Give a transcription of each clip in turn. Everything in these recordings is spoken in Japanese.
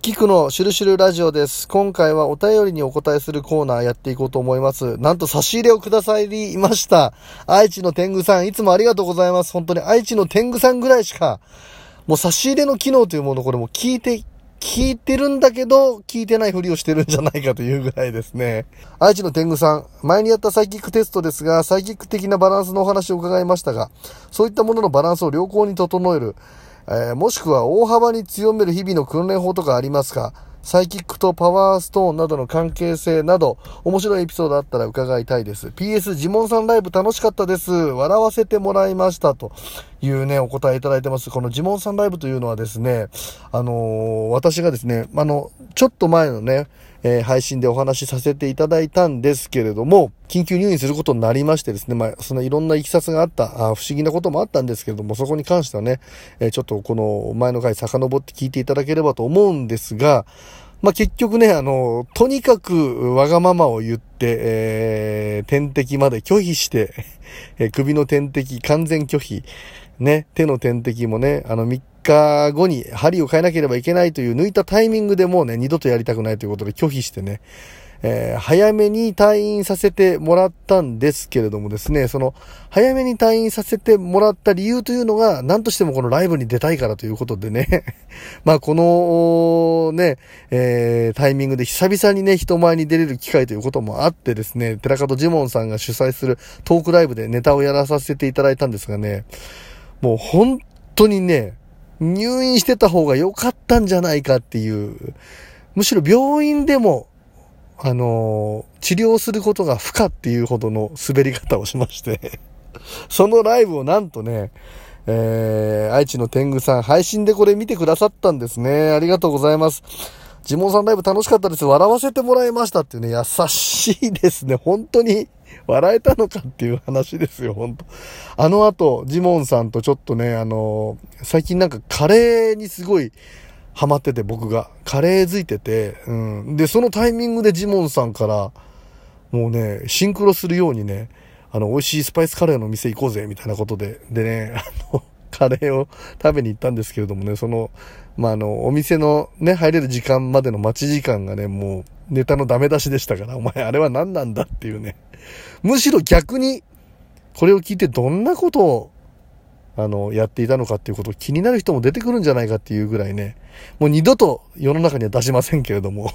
キクのシュルシュルラジオです。今回はお便りにお答えするコーナーやっていこうと思います。なんと差し入れをくださりました。愛知の天狗さん、いつもありがとうございます。本当に愛知の天狗さんぐらいしか、もう差し入れの機能というもの、これもう聞いてるんだけど、聞いてないふりをしてるんじゃないかというぐらいですね。愛知の天狗さん、前にやったサイキックテストですが、サイキック的なバランスのお話を伺いましたが、そういったもののバランスを良好に整える、もしくは大幅に強める日々の訓練法とかありますか？サイキックとパワーストーンなどの関係性など、面白いエピソードあったら伺いたいです。PS、ジモンさんライブ楽しかったです。笑わせてもらいました。というね、お答えいただいてます。このジモンさんライブというのはですね、私がですね、ちょっと前のね、配信でお話しさせていただいたんですけれども、緊急入院することになりましてですね、そのいろんな経緯があった、不思議なこともあったんですけれども、そこに関してはね、ちょっとこの前の回遡って聞いていただければと思うんですが、結局ね、とにかくわがままを言って、点滴まで拒否して、首の点滴完全拒否、ね、手の点滴もね、3日後に針を変えなければいけないという抜いたタイミングでもうね、二度とやりたくないということで拒否してね、早めに退院させてもらったんですけれどもですね、その早めに退院させてもらった理由というのが何としてもこのライブに出たいからということでねこのね、タイミングで久々にね人前に出れる機会ということもあってですね、寺門ジモンさんが主催するトークライブでネタをやらさせていただいたんですがね、もう本当にね入院してた方が良かったんじゃないかっていう、むしろ病院でも治療することが不可っていうほどの滑り方をしましてそのライブをなんとね、愛知の天狗さん配信でこれ見てくださったんですね。ありがとうございます。ジモンさんライブ楽しかったです。笑わせてもらいましたっていうね、優しいですね。本当に笑えたのかっていう話ですよ、本当。後、ジモンさんとちょっとね、最近なんかカレーにすごいハマってて、僕がカレーづいてて、でそのタイミングでジモンさんからもうねシンクロするようにね、美味しいスパイスカレーの店行こうぜみたいなことでね、カレーを食べに行ったんですけれどもね、そのお店のね入れる時間までの待ち時間がね、もうネタのダメ出しでしたから、お前あれは何なんだっていうね、むしろ逆にこれを聞いてどんなことをやっていたのかっていうことを気になる人も出てくるんじゃないかっていうぐらいね、もう二度と世の中には出しませんけれども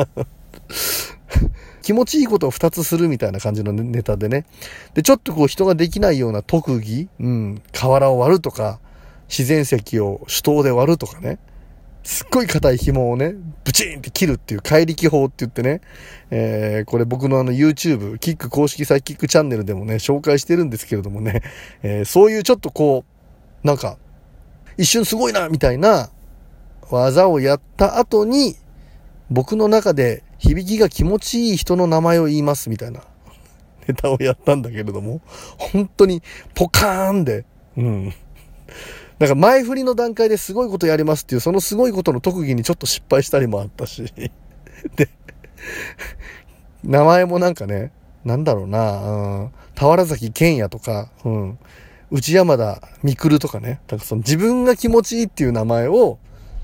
気持ちいいことを2つするみたいな感じのネタでね、でちょっとこう人ができないような特技、瓦を割るとか自然石を手刀で割るとかね、すっごい硬い紐をねブチンって切るっていう怪力法って言ってね、これ僕のYouTube キック公式サイキックチャンネルでもね紹介してるんですけれどもね、そういうちょっとこうなんか一瞬すごいなみたいな技をやった後に僕の中で響きが気持ちいい人の名前を言いますみたいなネタをやったんだけれども、本当にポカーンで、なんか前振りの段階ですごいことやりますっていう、そのすごいことの特技にちょっと失敗したりもあったしで名前もなんかね、なんだろうな、田原崎健也とか、内山田みくるとかね、なんかその自分が気持ちいいっていう名前を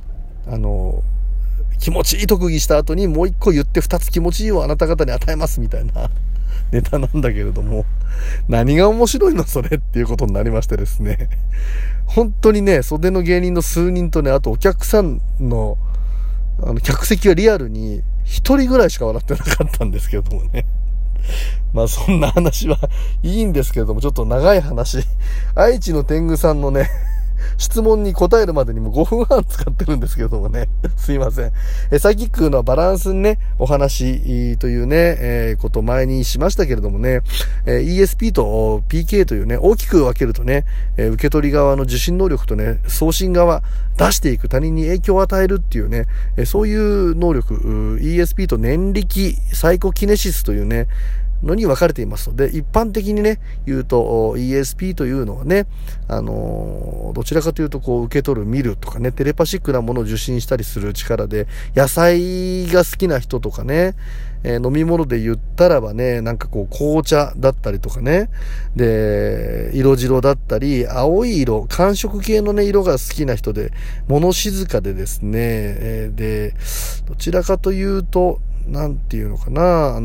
気持ちいい特技した後にもう一個言って二つ気持ちいいをあなた方に与えますみたいなネタなんだけれども、何が面白いのそれっていうことになりましてですね、本当にね袖の芸人の数人とね、あとお客さんの客席はリアルに一人ぐらいしか笑ってなかったんですけれどもねそんな話はいいんですけれども、ちょっと長い話、愛知の天狗さんのね質問に答えるまでにも5分半使ってるんですけれどもねすいません。サイキックのバランスにねお話というね、ことを前にしましたけれどもね、ESP と PK というね大きく分けるとね、受け取り側の受信能力とね送信側出していく、他人に影響を与えるっていうね、そういう能力 ESP と念力サイコキネシスというねのに分かれていますので、一般的にね言うと ESP というのはね、どちらかというとこう受け取る見るとかね、テレパシックなものを受信したりする力で、野菜が好きな人とかね、飲み物で言ったらばね、なんかこう紅茶だったりとかね、で色白だったり青い色、寒色系のね色が好きな人で物静かでですね、でどちらかというと、なんていうのかな、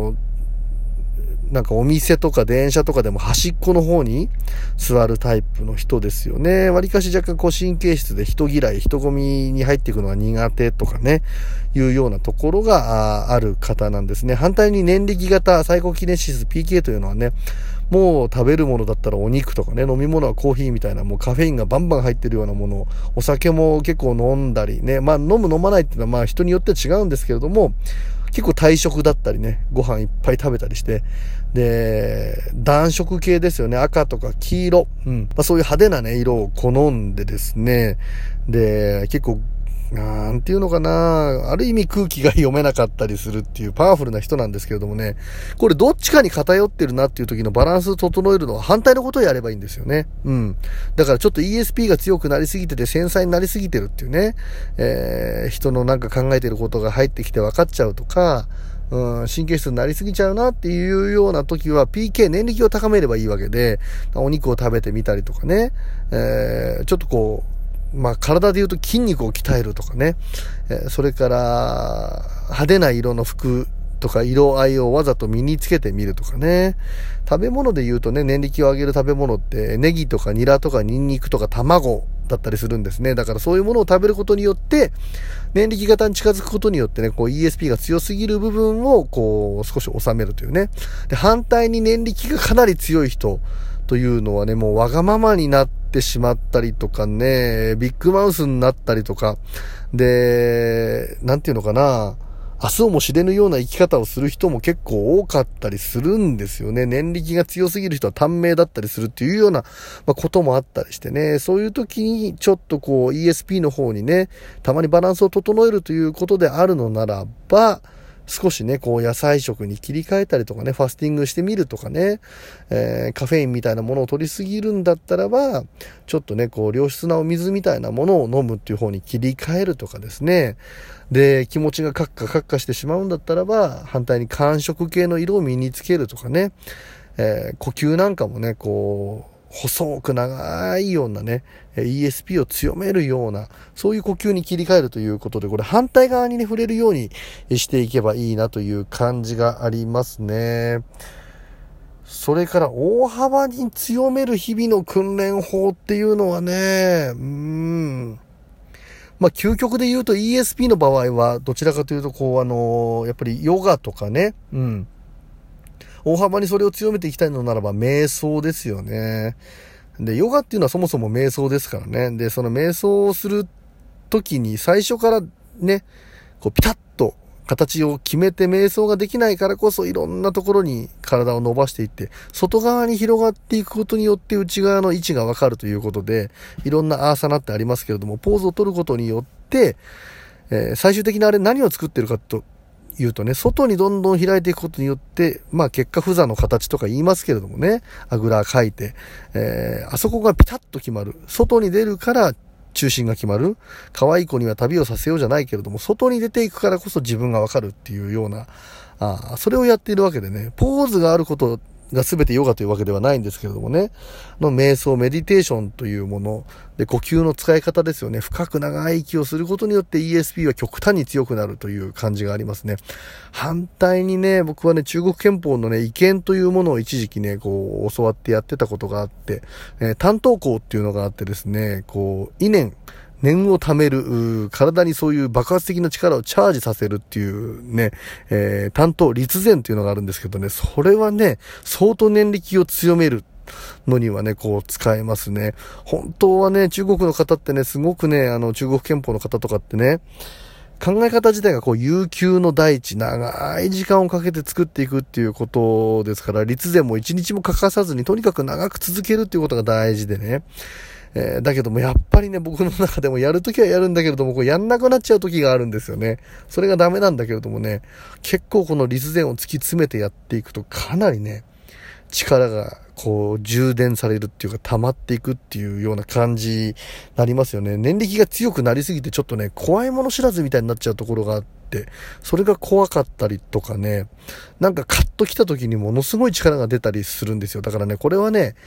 なんかお店とか電車とかでも端っこの方に座るタイプの人ですよね。割かし若干こう神経質で人嫌い、人混みに入っていくのが苦手とかね、いうようなところがある方なんですね。反対に年力型サイコキネシス PK というのはね、もう食べるものだったらお肉とかね、飲み物はコーヒーみたいなもうカフェインがバンバン入ってるようなもの、お酒も結構飲んだりね、まあ飲む飲まないっていうのはまあ人によって違うんですけれども、結構体食だったりね、ご飯いっぱい食べたりして、で、暖色系ですよね。赤とか黄色。そういう派手なね、色を好んでですね。で、結構、なんていうのかな、ある意味空気が読めなかったりするっていうパワフルな人なんですけれどもね、これどっちかに偏ってるなっていう時のバランスを整えるのは反対のことをやればいいんですよね。だからちょっと ESP が強くなりすぎてて繊細になりすぎてるっていうね、人のなんか考えてることが入ってきて分かっちゃうとか、神経質になりすぎちゃうなっていうような時は PK 年力を高めればいいわけで、お肉を食べてみたりとかね、ちょっとこう、体で言うと筋肉を鍛えるとかね、それから派手な色の服とか色合いをわざと身につけてみるとかね。食べ物で言うとね、年力を上げる食べ物ってネギとかニラとかニンニクとか卵だったりするんですね。だからそういうものを食べることによって年力型に近づくことによってね、こう ESP が強すぎる部分をこう少し収めるというね。で、反対に年力がかなり強い人というのはね、もうわがままになってしまったりとかね、ビッグマウスになったりとか、で、なんていうのかな、明日をも知れぬような生き方をする人も結構多かったりするんですよね。年力が強すぎる人は短命だったりするっていうような、こともあったりしてね。そういう時にちょっとこう ESP の方にね、たまにバランスを整えるということであるのならば、少しね、こう野菜食に切り替えたりとかね、ファスティングしてみるとかね、カフェインみたいなものを取りすぎるんだったらば、ちょっとね、こう良質なお水みたいなものを飲むっていう方に切り替えるとかですね。で、気持ちがカッカカッカしてしまうんだったらば、反対に寒色系の色を身につけるとかね、呼吸なんかもね、こう、細く長いようなね、ESP を強めるような、そういう呼吸に切り替えるということで、これ反対側にね、触れるようにしていけばいいなという感じがありますね。それから大幅に強める日々の訓練法っていうのはね、究極で言うと ESP の場合は、どちらかというと、こう、やっぱりヨガとかね、大幅にそれを強めていきたいのならば瞑想ですよね。で、ヨガっていうのはそもそも瞑想ですからね。で、その瞑想をするときに最初からね、こうピタッと形を決めて瞑想ができないからこそいろんなところに体を伸ばしていって、外側に広がっていくことによって内側の位置がわかるということで、いろんなアーサナってありますけれども、ポーズを取ることによって、最終的にあれ何を作ってるかと言うとね、外にどんどん開いていくことによって、結果不座の形とか言いますけれどもね、あぐらかいて、あそこがピタッと決まる。外に出るから中心が決まる。可愛い子には旅をさせようじゃないけれども、外に出ていくからこそ自分がわかるっていうような、それをやっているわけでね、ポーズがあることが全てヨガというわけではないんですけれどもね、瞑想、メディテーションというもので、呼吸の使い方ですよね。深く長い息をすることによって ESP は極端に強くなるという感じがありますね。反対にね、僕はね、中国拳法のね、意見というものを一時期ね、こう、教わってやってたことがあって、担当校っていうのがあってですね、こう、念を貯める、体にそういう爆発的な力をチャージさせるっていうね、担当立前っていうのがあるんですけどね、それはね、相当念力を強めるのにはね、こう使えますね。本当はね、中国の方ってね、すごくね、中国拳法の方とかってね、考え方自体がこう悠久の大地、長い時間をかけて作っていくっていうことですから、立前も一日も欠かさずにとにかく長く続けるっていうことが大事でね。だけどもやっぱりね、僕の中でもやるときはやるんだけれども、こうやんなくなっちゃうときがあるんですよね。それがダメなんだけれどもね、結構この立前を突き詰めてやっていくとかなりね、力がこう充電されるっていうか溜まっていくっていうような感じになりますよね。念力が強くなりすぎてちょっとね、怖いもの知らずみたいになっちゃうところがあって、それが怖かったりとかね、なんかカッと来た時にものすごい力が出たりするんですよ。だからね、これはね、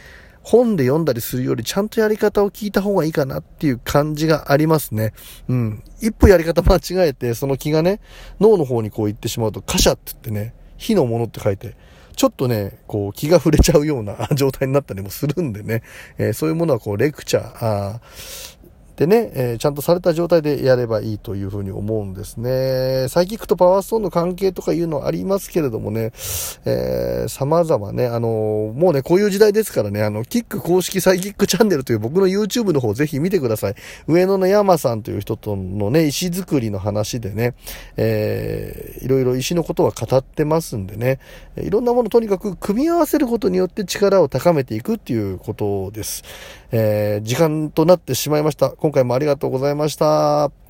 本で読んだりするよりちゃんとやり方を聞いた方がいいかなっていう感じがありますね。一歩やり方間違えて、その気がね、脳の方にこう行ってしまうと、カシャって言ってね、火のものって書いて、ちょっとね、こう気が触れちゃうような状態になったりもするんでね、そういうものはこうレクチャー、でね、ちゃんとされた状態でやればいいというふうに思うんですね。サイキックとパワーストーンの関係とかいうのありますけれどもね、様々ね、もうね、こういう時代ですからね、キック公式サイキックチャンネルという僕の YouTube の方ぜひ見てください。上野の山さんという人とのね、石作りの話でね、いろいろ石のことは語ってますんでね、いろんなものとにかく組み合わせることによって力を高めていくっていうことです。時間となってしまいました。今回もありがとうございました。